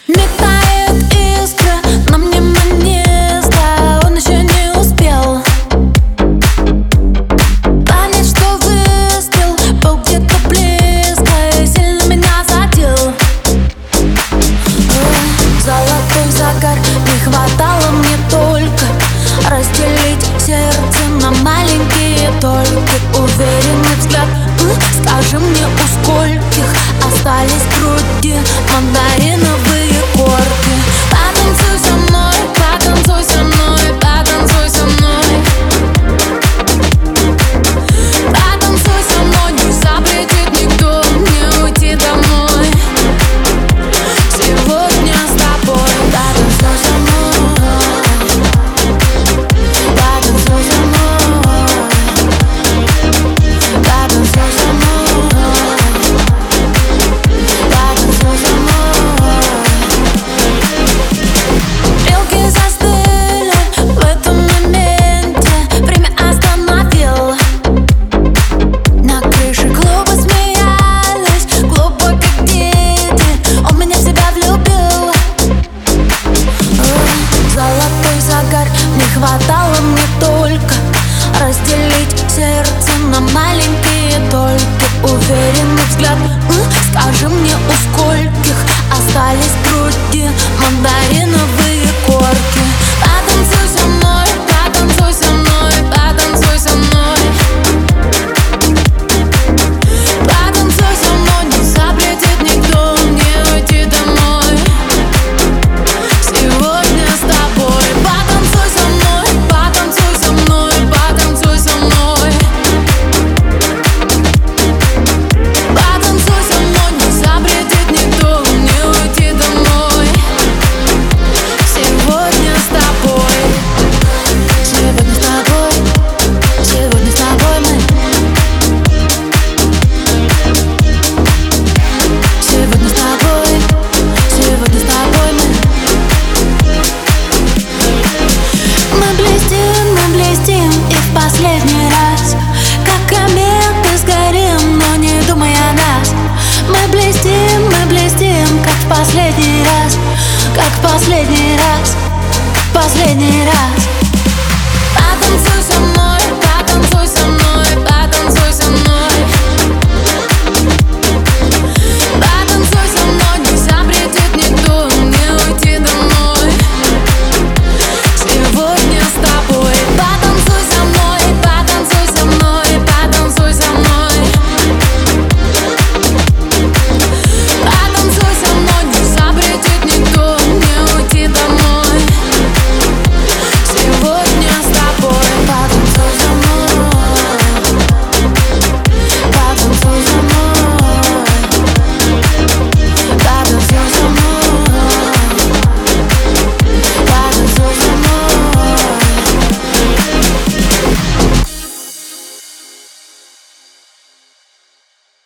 Метает искры, но мне манеста, он еще не успел понять, что выстрел был где-то близко и сильно меня задел. Золотой загар, не хватало мне только разделить сердце на маленькие толики. Уверенный взгляд, скажи мне, у скольких остались в груди мандариновые корки? Потанцуй со мной, потанцуй со мной, потанцуй со мной. Потанцуй со мной, не запретит никто мне уйти домой. Сегодня с тобой потанцуй со мной, потанцуй со мной, потанцуй со мной, потанцуй со мной. Стрелки застыли в этом моменте, время остановил. На крыше клуба смеялись, глупо как дети, он меня в себя влюбил. Золотой загар, не хватало мне только разделить сердце на маленькие толики. Уверенный взгляд, скажи мне, у скольких остались в груди мандарины.